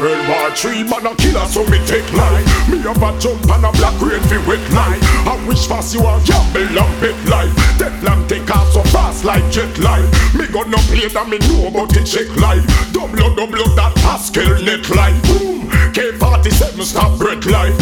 World War 3 man a killer so me take life. Me have a jump and a black rain fi wet life. I wish fast you a gamble and bet life. Deathland take off so fast like jet life. Me gonna play that me know but it check life. Double that Pascal net life. Boom, K47 stop breath life.